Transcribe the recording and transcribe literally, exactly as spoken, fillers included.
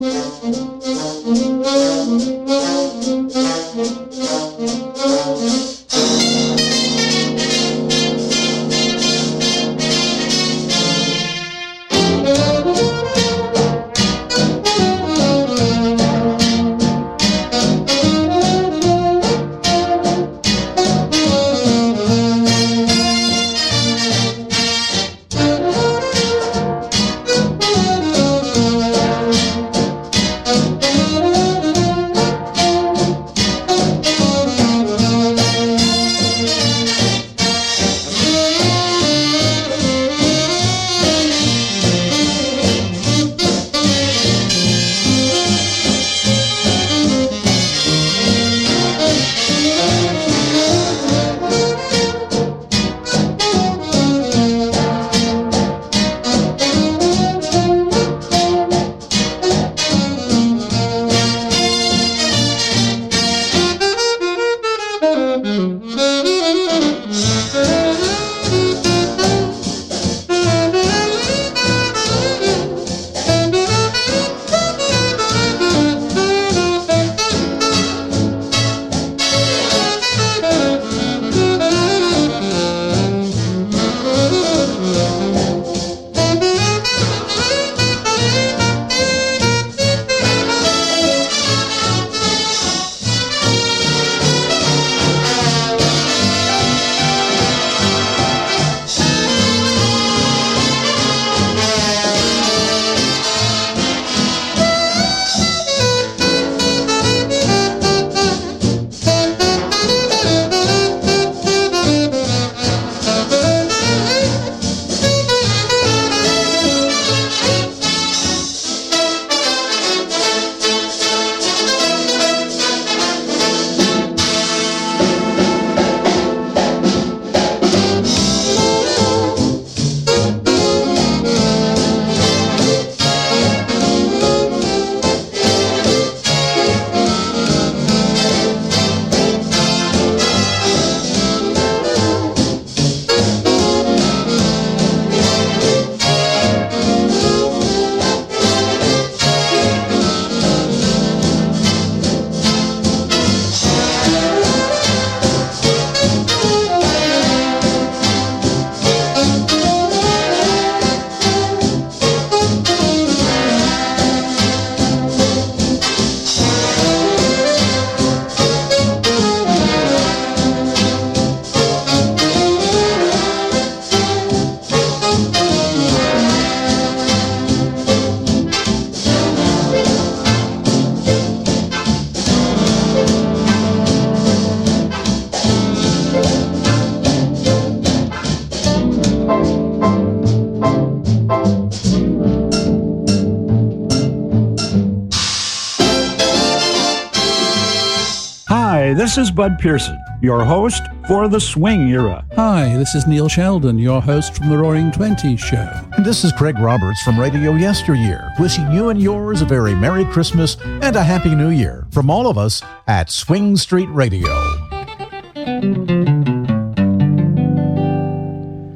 This is Bud Pearson, your host for the Swing Era. Hi, this is Neil Sheldon, your host from the Roaring Twenties Show. And this is Craig Roberts from Radio Yesteryear, wishing you and yours a very Merry Christmas and a Happy New Year from all of us at Swing Street Radio.